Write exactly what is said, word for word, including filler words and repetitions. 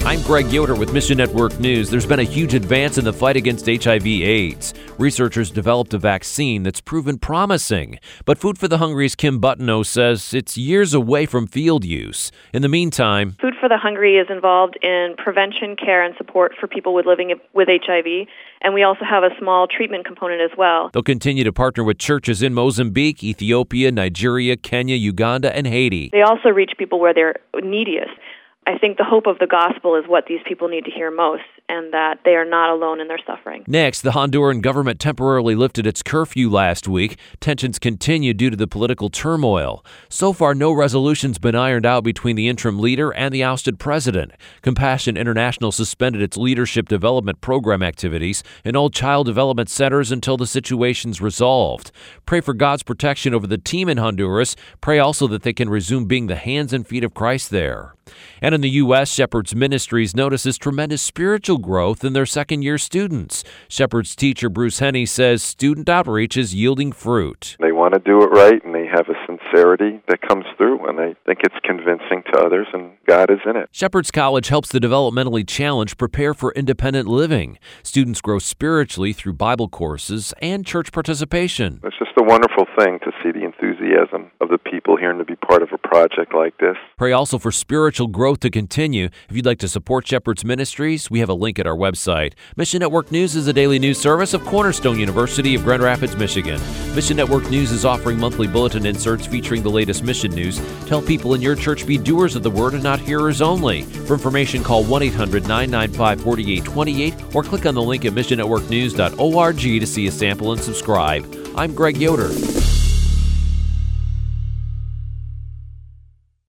I'm Greg Yoder with Mission Network News. There's been a huge advance in the fight against H I V AIDS. Researchers developed a vaccine that's proven promising. But Food for the Hungry's Kim Buttineau says it's years away from field use. In the meantime, Food for the Hungry is involved in prevention, care, and support for people with living with H I V, and we also have a small treatment component as well. They'll continue to partner with churches in Mozambique, Ethiopia, Nigeria, Kenya, Uganda, and Haiti. They also reach people where they're neediest. I think the hope of the gospel is what these people need to hear most, and that they are not alone in their suffering. Next, the Honduran government temporarily lifted its curfew last week. Tensions continue due to the political turmoil. So far, no resolution's been ironed out between the interim leader and the ousted president. Compassion International suspended its leadership development program activities in all child development centers until the situation's resolved. Pray for God's protection over the team in Honduras. Pray also that they can resume being the hands and feet of Christ there. And in the U S, Shepherd's Ministries notices tremendous spiritual growth in their second-year students. Shepherd's teacher Bruce Henney says student outreach is yielding fruit. They want to do it right, and they have a sincerity that comes through, and I think it's convincing to others, and God is in it. Shepherd's College helps the developmentally challenged prepare for independent living. Students grow spiritually through Bible courses and church participation. It's just a wonderful thing to see the enthusiasm of the people here and to be part of a project like this. Pray also for spiritual growth to continue. If you'd like to support Shepherd's Ministries, we have a link at our website. Mission Network News is a daily news service of Cornerstone University of Grand Rapids, Michigan. Mission Network News is offering monthly bulletin inserts featuring the latest mission news. Tell people in your church be doers of the word and not hearers only. For information, call one eight hundred nine nine five four eight two eight or click on the link at mission network news dot org to see a sample and subscribe. I'm Greg Yoder.